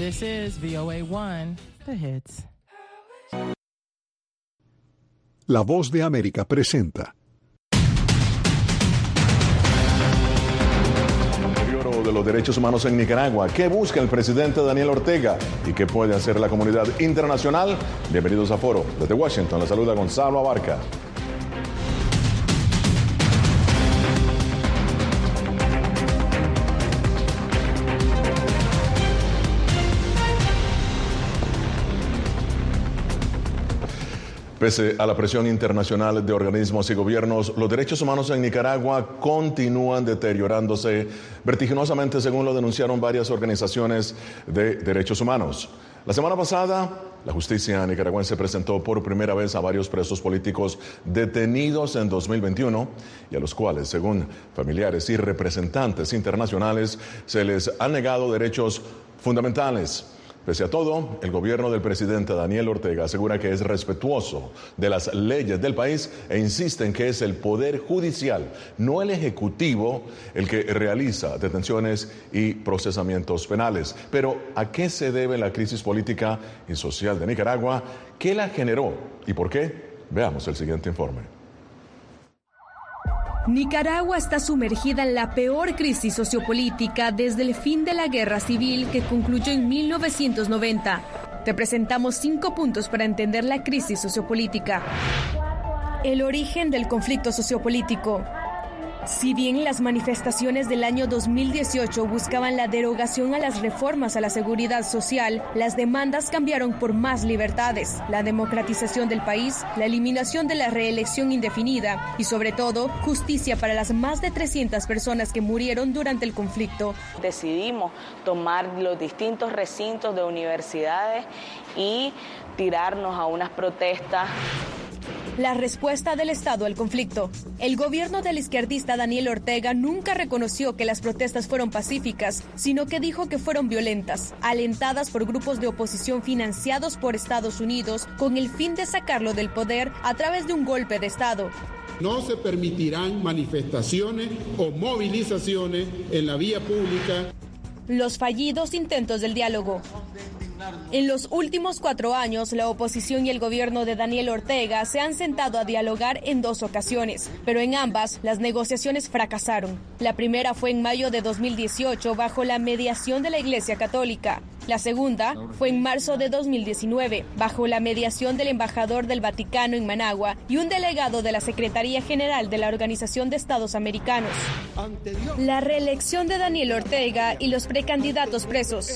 This is VOA1, The Hits. La Voz de América presenta. De los derechos humanos en Nicaragua. ¿Qué busca el presidente Daniel Ortega? ¿Y qué puede hacer la comunidad internacional? Bienvenidos a Foro. Desde Washington, les saluda Gonzalo Abarca. Pese a la presión internacional de organismos y gobiernos, los derechos humanos en Nicaragua continúan deteriorándose vertiginosamente, según lo denunciaron varias organizaciones de derechos humanos. La semana pasada, la justicia nicaragüense presentó por primera vez a varios presos políticos detenidos en 2021 y a los cuales, según familiares y representantes internacionales, se les han negado derechos fundamentales. Pese a todo, el gobierno del presidente Daniel Ortega asegura que es respetuoso de las leyes del país e insiste en que es el Poder Judicial, no el Ejecutivo, el que realiza detenciones y procesamientos penales. Pero, ¿a qué se debe la crisis política y social de Nicaragua? ¿Qué la generó y por qué? Veamos el siguiente informe. Nicaragua está sumergida en la peor crisis sociopolítica desde el fin de la guerra civil que concluyó en 1990. Te presentamos 5 puntos para entender la crisis sociopolítica. El origen del conflicto sociopolítico. Si bien las manifestaciones del año 2018 buscaban la derogación a las reformas a la seguridad social, las demandas cambiaron por más libertades, la democratización del país, la eliminación de la reelección indefinida y, sobre todo, justicia para las más de 300 personas que murieron durante el conflicto. Decidimos tomar los distintos recintos de universidades y tirarnos a unas protestas. La respuesta del Estado al conflicto. El gobierno del izquierdista Daniel Ortega nunca reconoció que las protestas fueron pacíficas, sino que dijo que fueron violentas, alentadas por grupos de oposición financiados por Estados Unidos con el fin de sacarlo del poder a través de un golpe de Estado. No se permitirán manifestaciones o movilizaciones en la vía pública. Los fallidos intentos del diálogo. En los últimos 4 años, la oposición y el gobierno de Daniel Ortega se han sentado a dialogar en 2 ocasiones, pero en ambas las negociaciones fracasaron. La primera fue en mayo de 2018 bajo la mediación de la Iglesia Católica. La segunda fue en marzo de 2019 bajo la mediación del embajador del Vaticano en Managua y un delegado de la Secretaría General de la Organización de Estados Americanos. La reelección de Daniel Ortega y los precandidatos presos.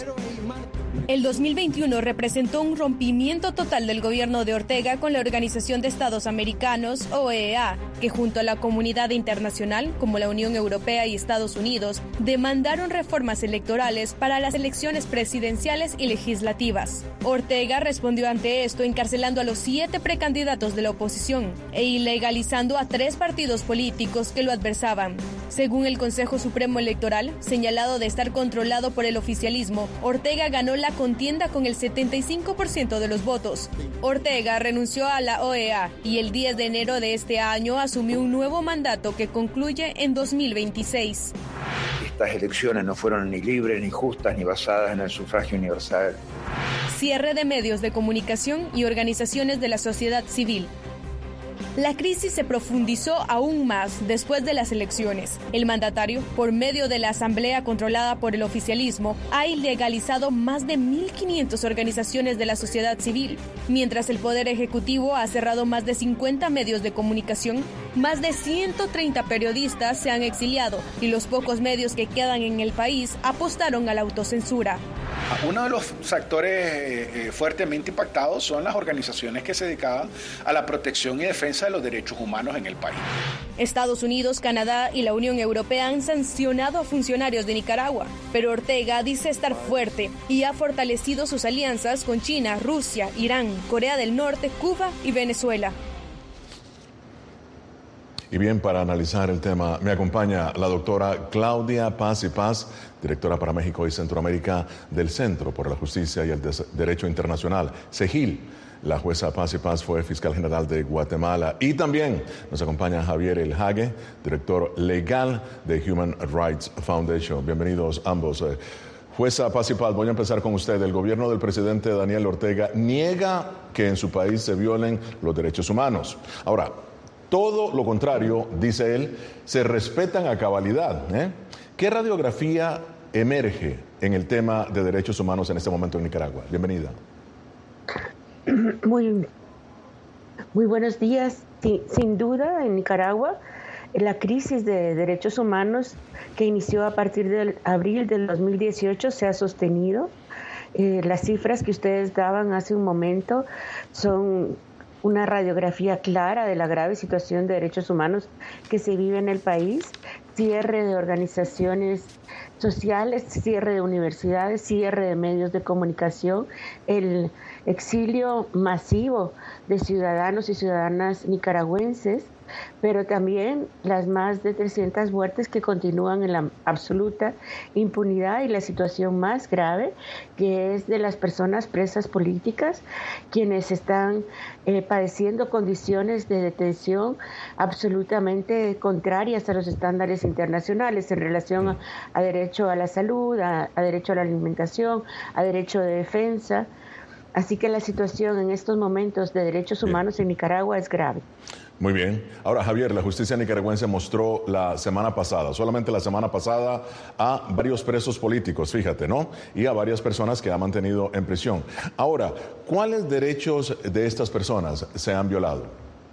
El 2021 representó un rompimiento total del gobierno de Ortega con la Organización de Estados Americanos, OEA, que junto a la comunidad internacional, como la Unión Europea y Estados Unidos, demandaron reformas electorales para las elecciones presidenciales y legislativas. Ortega respondió ante esto encarcelando a los 7 precandidatos de la oposición e ilegalizando a 3 partidos políticos que lo adversaban. Según el Consejo Supremo Electoral, señalado de estar controlado por el oficialismo, Ortega ganó la contienda con el 75% de los votos. Ortega renunció a la OEA y el 10 de enero de este año asumió un nuevo mandato que concluye en 2026. Estas elecciones no fueron ni libres, ni justas, ni basadas en el sufragio universal. Cierre de medios de comunicación y organizaciones de la sociedad civil. La crisis se profundizó aún más después de las elecciones. El mandatario, por medio de la asamblea controlada por el oficialismo, ha ilegalizado más de 1.500 organizaciones de la sociedad civil, mientras el Poder Ejecutivo ha cerrado más de 50 medios de comunicación, más de 130 periodistas se han exiliado y los pocos medios que quedan en el país apostaron a la autocensura. Uno de los factores fuertemente impactados son las organizaciones que se dedicaban a la protección y defensa de los derechos humanos en el país. Estados Unidos, Canadá y la Unión Europea han sancionado a funcionarios de Nicaragua, pero Ortega dice estar fuerte y ha fortalecido sus alianzas con China, Rusia, Irán, Corea del Norte, Cuba y Venezuela. Y bien, para analizar el tema, me acompaña la doctora Claudia Paz y Paz, directora para México y Centroamérica del Centro por la Justicia y el Derecho Internacional, CEGIL. La jueza Paz y Paz fue fiscal general de Guatemala. Y también nos acompaña Javier El Hague, director legal de Human Rights Foundation. Bienvenidos ambos. Jueza Paz y Paz, voy a empezar con usted. El gobierno del presidente Daniel Ortega niega que en su país se violen los derechos humanos. Ahora, todo lo contrario, dice él, se respetan a cabalidad. ¿Qué radiografía emerge en el tema de derechos humanos en este momento en Nicaragua? Bienvenida. Muy buenos días. Sin duda, en Nicaragua, la crisis de derechos humanos que inició a partir de abril del 2018 se ha sostenido. Las cifras que ustedes daban hace un momento son una radiografía clara de la grave situación de derechos humanos que se vive en el país. Cierre de organizaciones sociales, cierre de universidades, cierre de medios de comunicación, el exilio masivo de ciudadanos y ciudadanas nicaragüenses, pero también las más de 300 muertes que continúan en la absoluta impunidad y la situación más grave, que es de las personas presas políticas, quienes están padeciendo condiciones de detención absolutamente contrarias a los estándares internacionales en relación a derecho a la salud, a derecho a la alimentación, a derecho de defensa. Así que la situación en estos momentos de derechos humanos en Nicaragua es grave. Muy bien. Ahora, Javier, la justicia nicaragüense mostró la semana pasada, solamente la semana pasada, a varios presos políticos, fíjate, ¿no? Y a varias personas que ha mantenido en prisión. Ahora, ¿cuáles derechos de estas personas se han violado?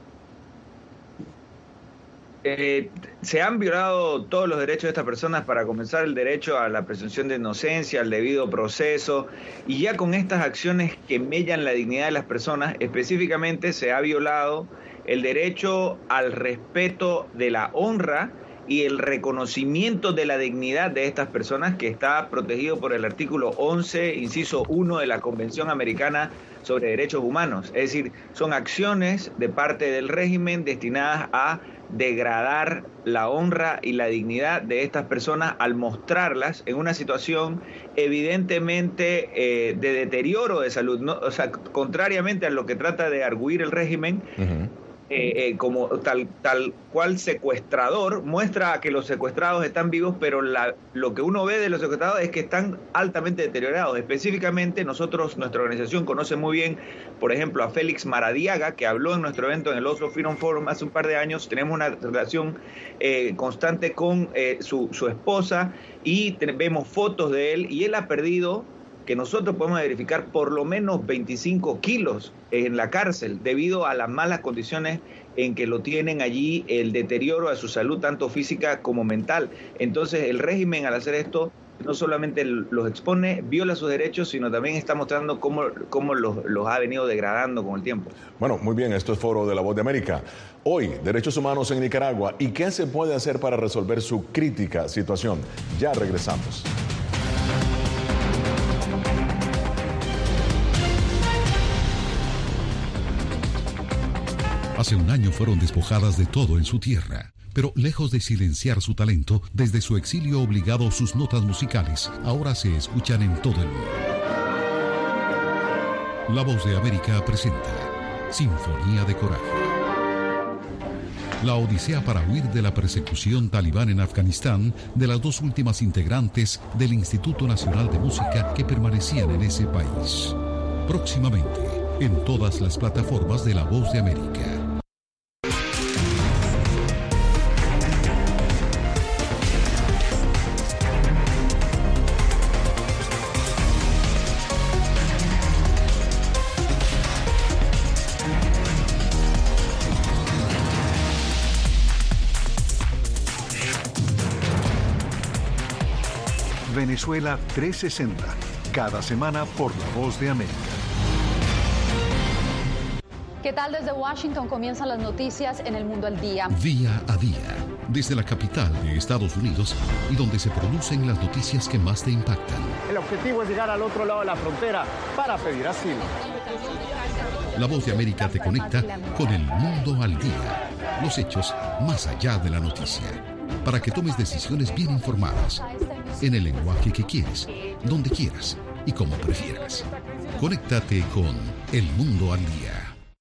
Se han violado todos los derechos de estas personas, para comenzar el derecho a la presunción de inocencia, al debido proceso, y ya con estas acciones que mellan la dignidad de las personas, específicamente se ha violado el derecho al respeto de la honra y el reconocimiento de la dignidad de estas personas, que está protegido por el artículo 11, inciso 1 de la Convención Americana sobre Derechos Humanos. Es decir, son acciones de parte del régimen destinadas a degradar la honra y la dignidad de estas personas al mostrarlas en una situación evidentemente de deterioro de salud, ¿no? O sea, contrariamente a lo que trata de arguir el régimen, como tal cual secuestrador, muestra que los secuestrados están vivos, pero lo que uno ve de los secuestrados es que están altamente deteriorados. Específicamente, nuestra organización conoce muy bien, por ejemplo, a Félix Maradiaga, que habló en nuestro evento en el Oslo Freedom Forum hace un par de años. Tenemos una relación constante con su esposa, y vemos fotos de él, y él ha perdido, que nosotros podemos verificar, por lo menos 25 kilos en la cárcel, debido a las malas condiciones en que lo tienen allí, el deterioro de su salud, tanto física como mental. Entonces, el régimen, al hacer esto, no solamente los expone, viola sus derechos, sino también está mostrando cómo los ha venido degradando con el tiempo. Bueno, muy bien, esto es Foro de la Voz de América. Hoy, derechos humanos en Nicaragua, ¿y qué se puede hacer para resolver su crítica situación? Ya regresamos. Hace un año fueron despojadas de todo en su tierra, pero lejos de silenciar su talento, desde su exilio obligado, sus notas musicales ahora se escuchan en todo el mundo. La Voz de América presenta Sinfonía de Coraje. La odisea para huir de la persecución talibán en Afganistán de las dos últimas integrantes del Instituto Nacional de Música que permanecían en ese país. Próximamente, en todas las plataformas de La Voz de América. Venezuela 360, cada semana por La Voz de América. ¿Qué tal? Desde Washington comienzan las noticias en El Mundo al Día. Día a día, desde la capital de Estados Unidos y donde se producen las noticias que más te impactan. El objetivo es llegar al otro lado de la frontera para pedir asilo. La Voz de América te conecta con El Mundo al Día. Los hechos más allá de la noticia. Para que tomes decisiones bien informadas. En el lenguaje que quieres, donde quieras y como prefieras. Conéctate con El Mundo al Día.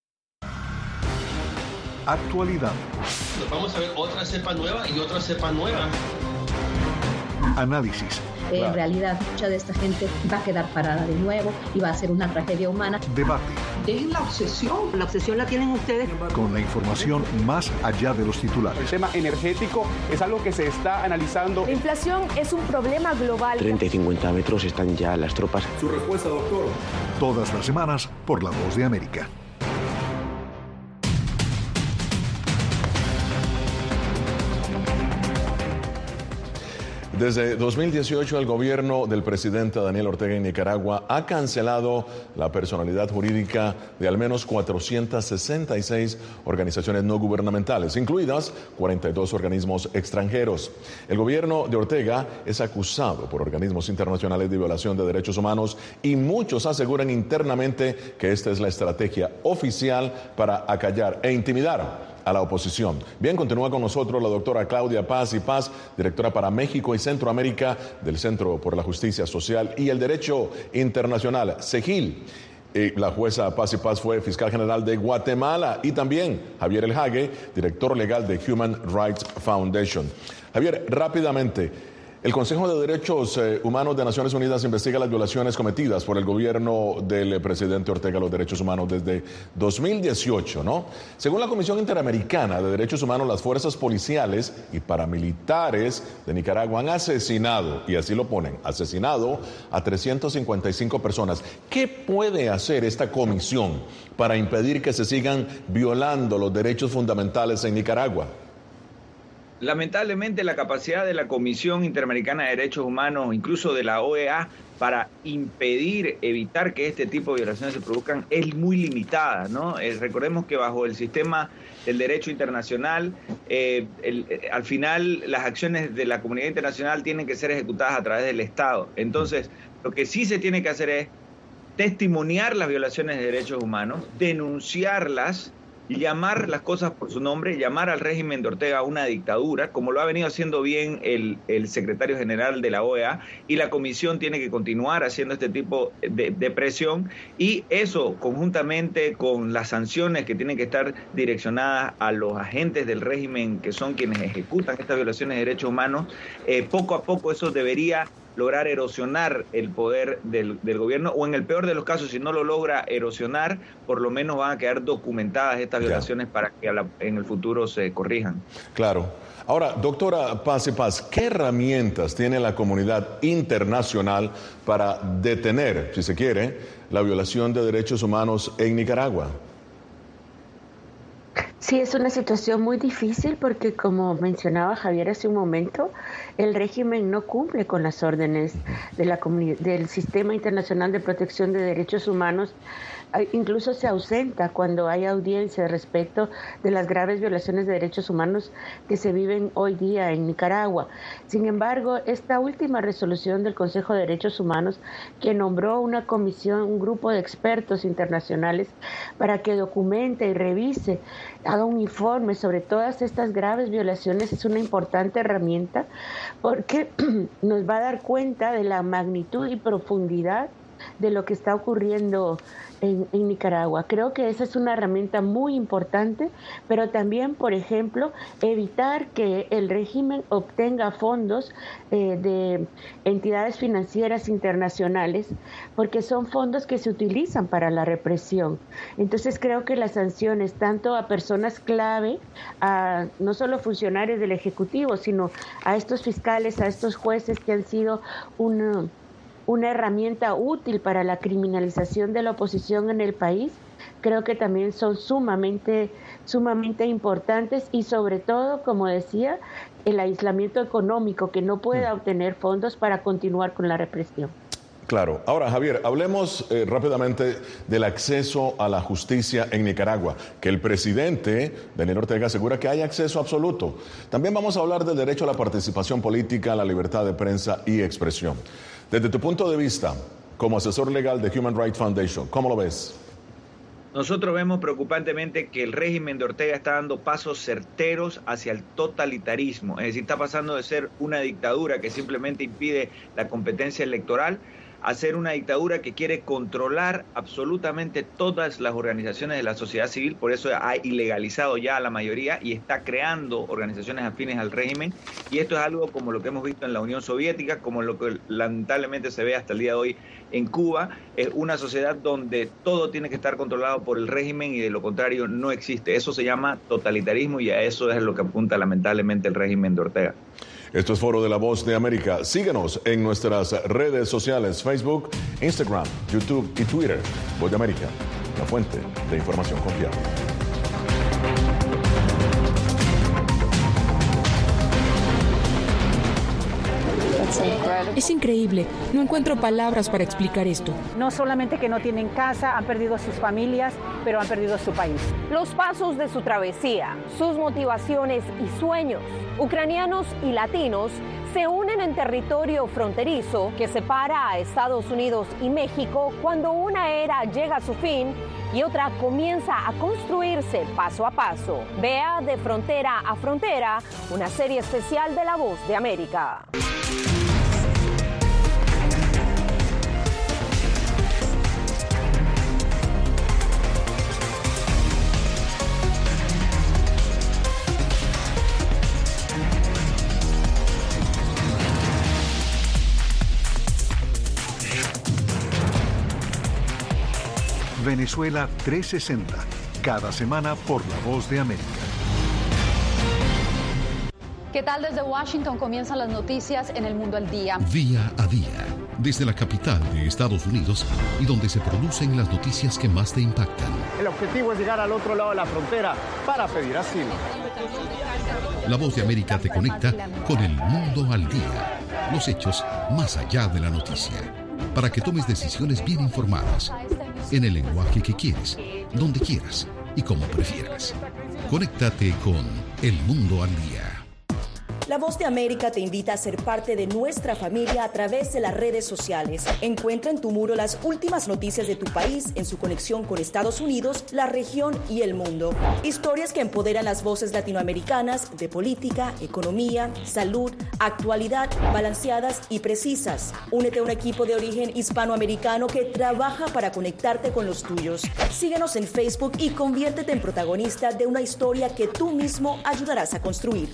Actualidad. Vamos a ver otra cepa nueva y otra cepa nueva. Análisis. En realidad, mucha de esta gente va a quedar parada de nuevo y va a ser una tragedia humana. Debate. Dejen la obsesión. La obsesión la tienen ustedes. Con la información más allá de los titulares. El tema energético es algo que se está analizando. La inflación es un problema global. 30 y 50 metros están ya las tropas. Su respuesta, doctor. Todas las semanas por La Voz de América. Desde 2018, el gobierno del presidente Daniel Ortega en Nicaragua ha cancelado la personalidad jurídica de al menos 466 organizaciones no gubernamentales, incluidas 42 organismos extranjeros. El gobierno de Ortega es acusado por organismos internacionales de violación de derechos humanos y muchos aseguran internamente que esta es la estrategia oficial para acallar e intimidar a la oposición. Bien, continúa con nosotros la doctora Claudia Paz y Paz, directora para México y Centroamérica del Centro por la Justicia Social y el Derecho Internacional, CEGIL. La jueza Paz y Paz fue fiscal general de Guatemala, y también Javier El Hague, director legal de Human Rights Foundation. Javier, rápidamente, el Consejo de Derechos Humanos de Naciones Unidas investiga las violaciones cometidas por el gobierno del presidente Ortega a los derechos humanos desde 2018, ¿no? Según la Comisión Interamericana de Derechos Humanos, las fuerzas policiales y paramilitares de Nicaragua han asesinado, y así lo ponen, asesinado a 355 personas. ¿Qué puede hacer esta comisión para impedir que se sigan violando los derechos fundamentales en Nicaragua? Lamentablemente, la capacidad de la Comisión Interamericana de Derechos Humanos, incluso de la OEA, para impedir, evitar que este tipo de violaciones se produzcan es muy limitada, ¿no? Recordemos que bajo el sistema del derecho internacional, al final las acciones de la comunidad internacional tienen que ser ejecutadas a través del Estado. Entonces, lo que sí se tiene que hacer es testimoniar las violaciones de derechos humanos, denunciarlas, llamar las cosas por su nombre, llamar al régimen de Ortega una dictadura, como lo ha venido haciendo bien el secretario general de la OEA, y la comisión tiene que continuar haciendo este tipo de presión, y eso conjuntamente con las sanciones que tienen que estar direccionadas a los agentes del régimen, que son quienes ejecutan estas violaciones de derechos humanos, poco a poco eso debería lograr erosionar el poder del gobierno, o en el peor de los casos, si no lo logra erosionar, por lo menos van a quedar documentadas estas violaciones para que en el futuro se corrijan. Claro. Ahora, doctora Paz y Paz, ¿qué herramientas tiene la comunidad internacional para detener, si se quiere, la violación de derechos humanos en Nicaragua? Sí, es una situación muy difícil porque, como mencionaba Javier hace un momento, el régimen no cumple con las órdenes de del Sistema Internacional de Protección de Derechos Humanos. Incluso se ausenta cuando hay audiencia respecto de las graves violaciones de derechos humanos que se viven hoy día en Nicaragua. Sin embargo, esta última resolución del Consejo de Derechos Humanos, que nombró una comisión, un grupo de expertos internacionales para que documente y revise, haga un informe sobre todas estas graves violaciones, es una importante herramienta porque nos va a dar cuenta de la magnitud y profundidad de lo que está ocurriendo en Nicaragua. Creo que esa es una herramienta muy importante, pero también, por ejemplo, evitar que el régimen obtenga fondos de entidades financieras internacionales, porque son fondos que se utilizan para la represión. Entonces creo que las sanciones, tanto a personas clave, a no solo funcionarios del Ejecutivo, sino a estos fiscales, a estos jueces que han sido una herramienta útil para la criminalización de la oposición en el país, creo que también son sumamente importantes, y sobre todo, como decía, el aislamiento económico, que no pueda obtener fondos para continuar con la represión. Claro. Ahora, Javier, hablemos rápidamente del acceso a la justicia en Nicaragua, que el presidente Daniel Ortega asegura que hay acceso absoluto. También vamos a hablar del derecho a la participación política, a la libertad de prensa y expresión. Desde tu punto de vista, como asesor legal de Human Rights Foundation, ¿cómo lo ves? Nosotros vemos preocupantemente que el régimen de Ortega está dando pasos certeros hacia el totalitarismo, es decir, está pasando de ser una dictadura que simplemente impide la competencia electoral a ser una dictadura que quiere controlar absolutamente todas las organizaciones de la sociedad civil, por eso ha ilegalizado ya a la mayoría y está creando organizaciones afines al régimen, y esto es algo como lo que hemos visto en la Unión Soviética, como lo que lamentablemente se ve hasta el día de hoy en Cuba. Es una sociedad donde todo tiene que estar controlado por el régimen y de lo contrario no existe. Eso se llama totalitarismo y a eso es lo que apunta lamentablemente el régimen de Ortega. Esto es Foro de la Voz de América. Síguenos en nuestras redes sociales, Facebook, Instagram, YouTube y Twitter. Voz de América, la fuente de información confiable. Es increíble. No encuentro palabras para explicar esto. No solamente que no tienen casa, han perdido sus familias, pero han perdido su país. Los pasos de su travesía, sus motivaciones y sueños. Ucranianos y latinos se unen en territorio fronterizo que separa a Estados Unidos y México cuando una era llega a su fin y otra comienza a construirse paso a paso. Vea De Frontera a Frontera, una serie especial de La Voz de América. Venezuela 360, cada semana por La Voz de América. ¿Qué tal? Desde Washington comienzan las noticias en El Mundo al Día. Día a día, desde la capital de Estados Unidos y donde se producen las noticias que más te impactan. El objetivo es llegar al otro lado de la frontera para pedir asilo. La Voz de América te conecta con El Mundo al Día. Los hechos más allá de la noticia. Para que tomes decisiones bien informadas. En el lenguaje que quieres, donde quieras y como prefieras. Conéctate con El Mundo al Día. La Voz de América te invita a ser parte de nuestra familia a través de las redes sociales. Encuentra en tu muro las últimas noticias de tu país en su conexión con Estados Unidos, la región y el mundo. Historias que empoderan las voces latinoamericanas de política, economía, salud, actualidad, balanceadas y precisas. Únete a un equipo de origen hispanoamericano que trabaja para conectarte con los tuyos. Síguenos en Facebook y conviértete en protagonista de una historia que tú mismo ayudarás a construir.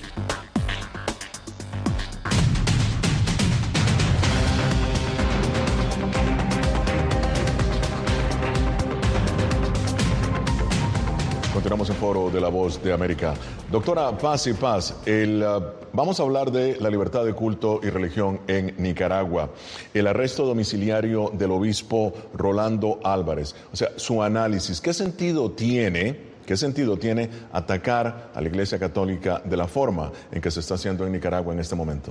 Continuamos en Foro de la Voz de América. Doctora Paz y Paz, vamos a hablar de la libertad de culto y religión en Nicaragua. El arresto domiciliario del obispo Rolando Álvarez. O sea, su análisis. ¿Qué sentido tiene atacar a la Iglesia Católica de la forma en que se está haciendo en Nicaragua en este momento?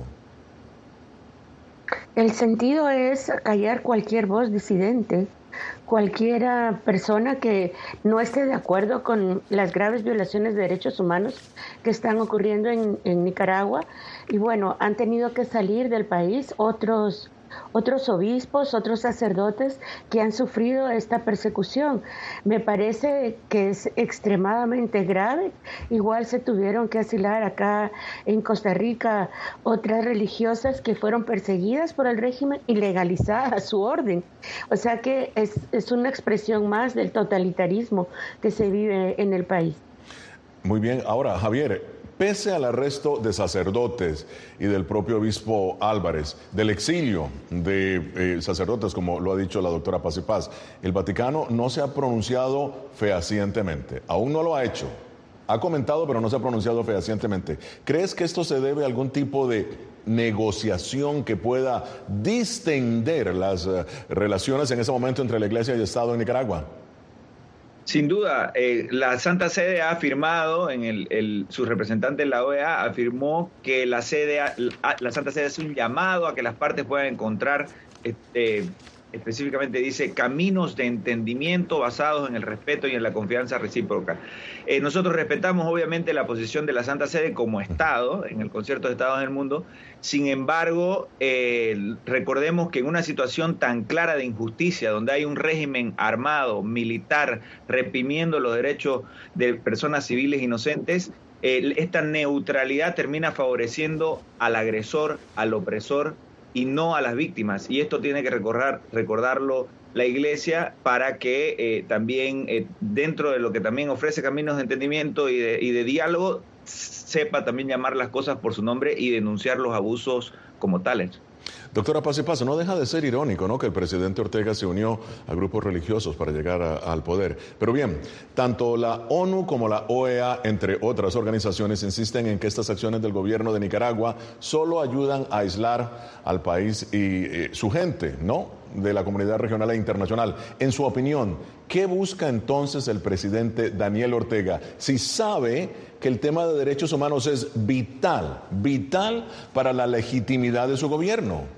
El sentido es callar cualquier voz disidente. Cualquier persona que no esté de acuerdo con las graves violaciones de derechos humanos que están ocurriendo en Nicaragua. Y bueno, han tenido que salir del país otros obispos, otros sacerdotes que han sufrido esta persecución. Me parece que es extremadamente grave. Igual se tuvieron que asilar acá en Costa Rica otras religiosas que fueron perseguidas por el régimen y legalizadas a su orden. O sea que es una expresión más del totalitarismo que se vive en el país. Muy bien. Ahora, Javier, pese al arresto de sacerdotes y del propio obispo Álvarez, del exilio de sacerdotes, como lo ha dicho la doctora Paz y Paz, el Vaticano no se ha pronunciado fehacientemente. Aún no lo ha hecho. Ha comentado, pero no se ha pronunciado fehacientemente. ¿Crees que esto se debe a algún tipo de negociación que pueda distender las relaciones en ese momento entre la Iglesia y el Estado en Nicaragua? Sin duda, la Santa Sede ha afirmado, su representante en la OEA afirmó que la Santa Sede es un llamado a que las partes puedan encontrar, específicamente dice, caminos de entendimiento basados en el respeto y en la confianza recíproca. Nosotros respetamos obviamente la posición de la Santa Sede como Estado, en el Concierto de Estados del Mundo. Sin embargo, recordemos que en una situación tan clara de injusticia, donde hay un régimen armado, militar, reprimiendo los derechos de personas civiles inocentes, esta neutralidad termina favoreciendo al agresor, al opresor y no a las víctimas. Y esto tiene que recordarlo la Iglesia para que también dentro de lo que también ofrece caminos de entendimiento y de diálogo, sepa también llamar las cosas por su nombre y denunciar los abusos como tales. Doctora Paz y Paz, no deja de ser irónico, ¿no?, que el presidente Ortega se unió a grupos religiosos para llegar al poder. Pero bien, tanto la ONU como la OEA, entre otras organizaciones, insisten en que estas acciones del gobierno de Nicaragua solo ayudan a aislar al país y su gente, ¿no?, de la comunidad regional e internacional. En su opinión, ¿qué busca entonces el presidente Daniel Ortega si sabe que el tema de derechos humanos es vital para la legitimidad de su gobierno?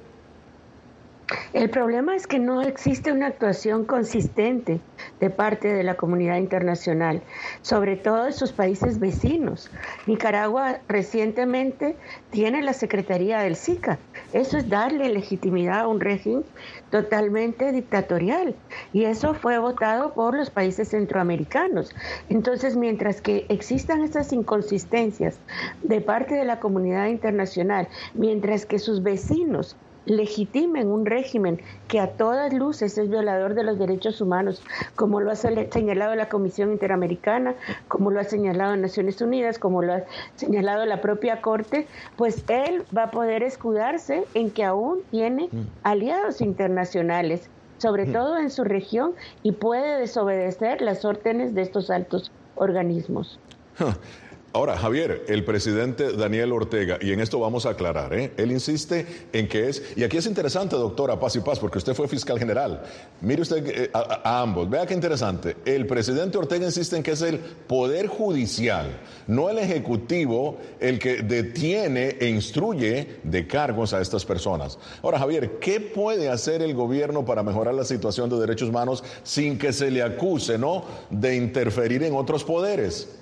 El problema es que no existe una actuación consistente de parte de la comunidad internacional, sobre todo de sus países vecinos. Nicaragua recientemente tiene la Secretaría del SICA. Eso es darle legitimidad a un régimen totalmente dictatorial, y eso fue votado por los países centroamericanos. Entonces, mientras que existan esas inconsistencias de parte de la comunidad internacional, mientras que sus vecinos legitimen un régimen que a todas luces es violador de los derechos humanos, como lo ha señalado la Comisión Interamericana, como lo ha señalado Naciones Unidas, como lo ha señalado la propia Corte, pues él va a poder escudarse en que aún tiene aliados internacionales, sobre todo en su región, y puede desobedecer las órdenes de estos altos organismos. Ahora, Javier, el presidente Daniel Ortega, y en esto vamos a aclarar, él insiste en que es, y aquí es interesante, doctora Paz y Paz, porque usted fue fiscal general. Mire usted a ambos, vea qué interesante. El presidente Ortega insiste en que es el Poder Judicial, no el Ejecutivo, el que detiene e instruye de cargos a estas personas. Ahora, Javier, ¿qué puede hacer el gobierno para mejorar la situación de derechos humanos sin que se le acuse, ¿no?, de interferir en otros poderes?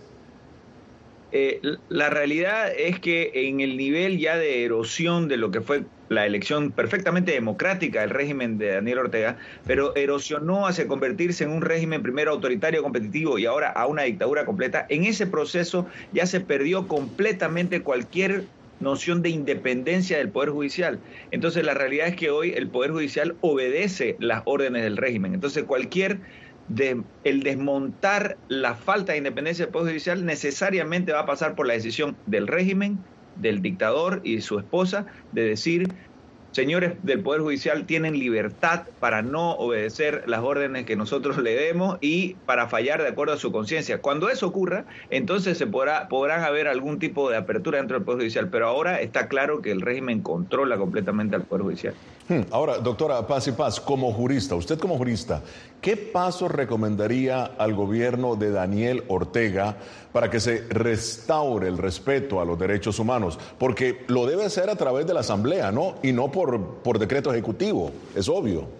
La realidad es que en el nivel ya de erosión de lo que fue la elección perfectamente democrática del régimen de Daniel Ortega, pero erosionó hacia convertirse en un régimen primero autoritario, competitivo y ahora a una dictadura completa. En ese proceso ya se perdió completamente cualquier noción de independencia del Poder Judicial. Entonces la realidad es que hoy el Poder Judicial obedece las órdenes del régimen. Entonces el desmontar la falta de independencia del Poder Judicial necesariamente va a pasar por la decisión del régimen, del dictador y de su esposa de decir: señores del Poder Judicial tienen libertad para no obedecer las órdenes que nosotros le demos y para fallar de acuerdo a su conciencia. Cuando eso ocurra, entonces podrán haber algún tipo de apertura dentro del Poder Judicial, pero ahora está claro que el régimen controla completamente al Poder Judicial. Ahora, doctora Paz y Paz, como jurista, usted como jurista, ¿qué pasos recomendaría al gobierno de Daniel Ortega para que se restaure el respeto a los derechos humanos? Porque lo debe hacer a través de la Asamblea, ¿no? Y no por decreto ejecutivo, es obvio.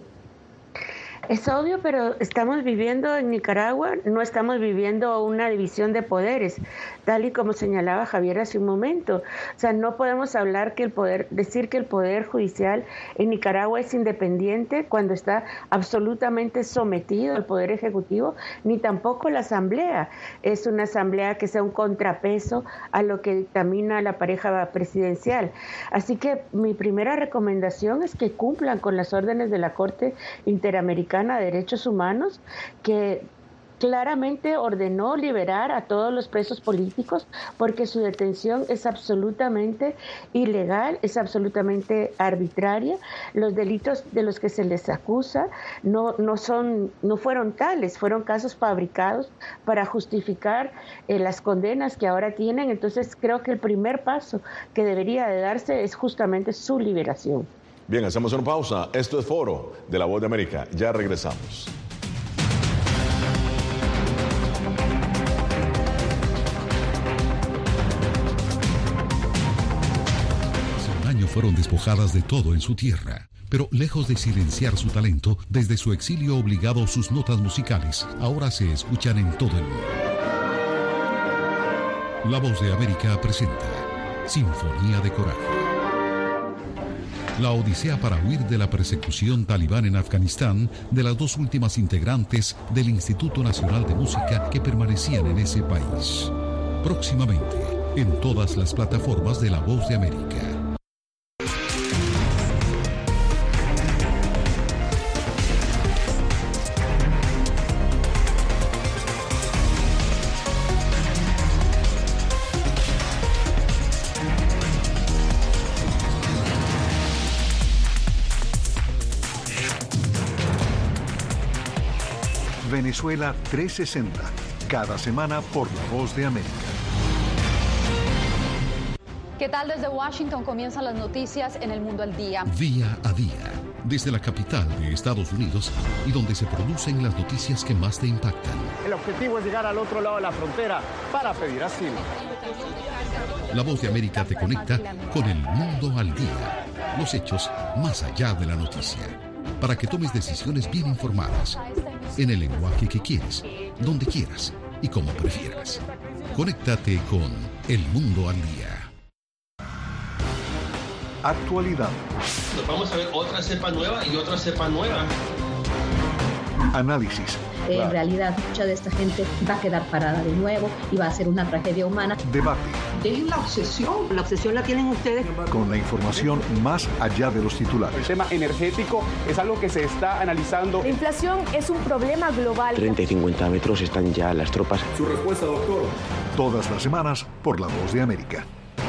Es obvio, pero estamos viviendo en Nicaragua, no estamos viviendo una división de poderes, tal y como señalaba Javier hace un momento. O sea, no podemos decir que el Poder Judicial en Nicaragua es independiente cuando está absolutamente sometido al Poder Ejecutivo, ni tampoco la Asamblea. Es una Asamblea que sea un contrapeso a lo que dictamina la pareja presidencial. Así que mi primera recomendación es que cumplan con las órdenes de la Corte Interamericana de Derechos Humanos, que claramente ordenó liberar a todos los presos políticos porque su detención es absolutamente ilegal, es absolutamente arbitraria. Los delitos de los que se les acusa no fueron tales, fueron casos fabricados para justificar las condenas que ahora tienen. Entonces creo que el primer paso que debería de darse es justamente su liberación. Bien, hacemos una pausa. Esto es Foro de La Voz de América. Ya regresamos. Hace un año fueron despojadas de todo en su tierra. Pero lejos de silenciar su talento, desde su exilio obligado, sus notas musicales ahora se escuchan en todo el mundo. La Voz de América presenta Sinfonía de Coraje. La odisea para huir de la persecución talibán en Afganistán de las dos últimas integrantes del Instituto Nacional de Música que permanecían en ese país. Próximamente, en todas las plataformas de La Voz de América. Venezuela 360, cada semana por La Voz de América. ¿Qué tal? Desde Washington comienzan las noticias en El Mundo al Día. Día a día, desde la capital de Estados Unidos y donde se producen las noticias que más te impactan. El objetivo es llegar al otro lado de la frontera para pedir asilo. La Voz de América te conecta con El Mundo al Día. Los hechos más allá de la noticia. Para que tomes decisiones bien informadas. En el lenguaje que quieres, donde quieras y como prefieras. Conéctate con El Mundo al Día. Actualidad. Nos vamos a ver otra cepa nueva y otra cepa nueva. Análisis. En realidad, mucha de esta gente va a quedar parada de nuevo y va a ser una tragedia humana. Debate. Dejen la obsesión. La obsesión la tienen ustedes. Con la información más allá de los titulares. El tema energético es algo que se está analizando. La inflación es un problema global. 30 y 50 metros están ya las tropas. Su respuesta, doctor. Todas las semanas por La Voz de América.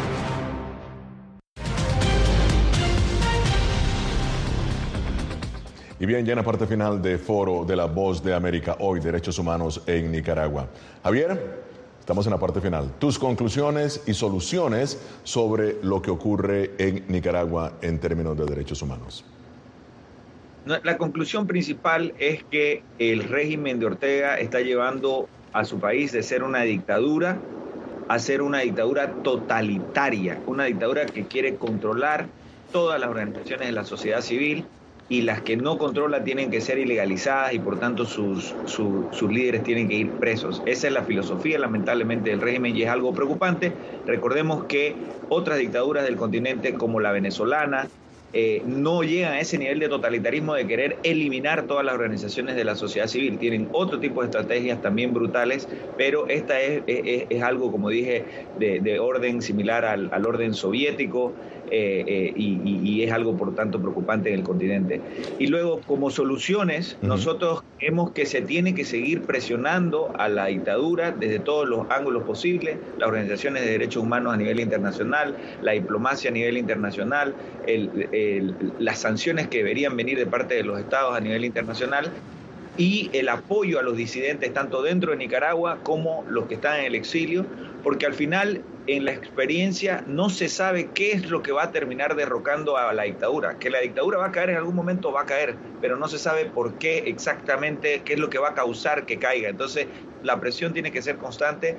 Y bien, ya en la parte final de Foro de La Voz de América, hoy Derechos Humanos en Nicaragua. Javier, estamos en la parte final. Tus conclusiones y soluciones sobre lo que ocurre en Nicaragua en términos de derechos humanos. La conclusión principal es que el régimen de Ortega está llevando a su país de ser una dictadura a ser una dictadura totalitaria, una dictadura que quiere controlar todas las organizaciones de la sociedad civil, y las que no controla tienen que ser ilegalizadas y por tanto sus líderes tienen que ir presos. Esa es la filosofía, lamentablemente, del régimen y es algo preocupante. Recordemos que otras dictaduras del continente, como la venezolana, no llegan a ese nivel de totalitarismo de querer eliminar todas las organizaciones de la sociedad civil. Tienen otro tipo de estrategias también brutales, pero esta es algo, como dije, de orden similar al orden soviético, y es algo, por tanto, preocupante en el continente. Y luego, como soluciones, nosotros creemos que se tiene que seguir presionando a la dictadura desde todos los ángulos posibles, las organizaciones de derechos humanos a nivel internacional, la diplomacia a nivel internacional, las sanciones que deberían venir de parte de los estados a nivel internacional, y el apoyo a los disidentes tanto dentro de Nicaragua como los que están en el exilio, porque al final en la experiencia no se sabe qué es lo que va a terminar derrocando a la dictadura. Que la dictadura va a caer en algún momento, va a caer, pero no se sabe por qué exactamente, qué es lo que va a causar que caiga. Entonces la presión tiene que ser constante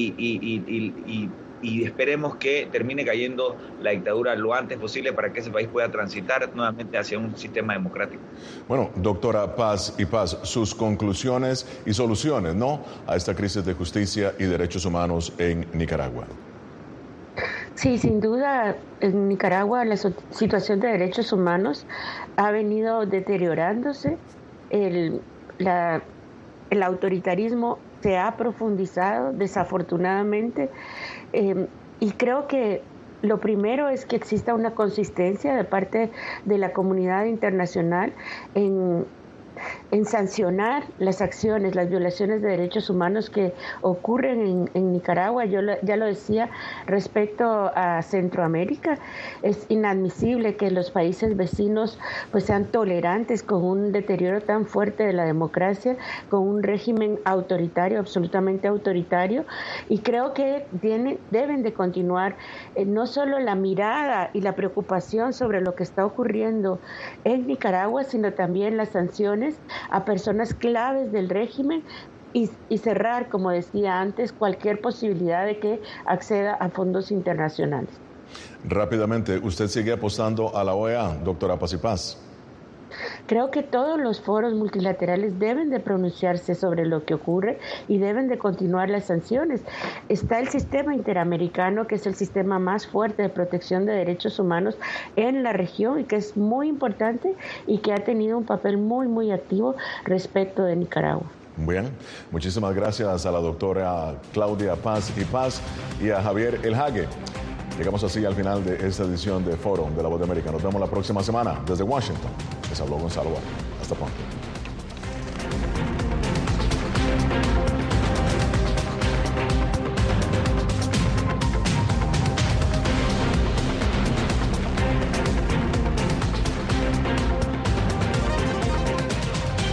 y esperemos que termine cayendo la dictadura lo antes posible para que ese país pueda transitar nuevamente hacia un sistema democrático. Bueno, doctora Paz y Paz, sus conclusiones y soluciones, ¿no?, a esta crisis de justicia y derechos humanos en Nicaragua. Sí, sin duda, en Nicaragua la situación de derechos humanos ha venido deteriorándose. El autoritarismo se ha profundizado, desafortunadamente, y creo que lo primero es que exista una consistencia de parte de la comunidad internacional en sancionar las acciones, las violaciones de derechos humanos que ocurren en Nicaragua. Yo ya lo decía respecto a Centroamérica, es inadmisible que los países vecinos pues sean tolerantes con un deterioro tan fuerte de la democracia, con un régimen autoritario, absolutamente autoritario, y creo que deben de continuar no solo la mirada y la preocupación sobre lo que está ocurriendo en Nicaragua, sino también las sanciones a personas claves del régimen y cerrar, como decía antes, cualquier posibilidad de que acceda a fondos internacionales. Rápidamente, ¿usted sigue apostando a la OEA, doctora Paz y Paz? Creo que todos los foros multilaterales deben de pronunciarse sobre lo que ocurre y deben de continuar las sanciones. Está el sistema interamericano, que es el sistema más fuerte de protección de derechos humanos en la región y que es muy importante y que ha tenido un papel muy, muy activo respecto de Nicaragua. Bien, muchísimas gracias a la doctora Claudia Paz y Paz y a Javier El Hague. Llegamos así al final de esta edición de Foro de La Voz de América. Nos vemos la próxima semana desde Washington. Les habló Gonzalo Vargas. Hasta pronto.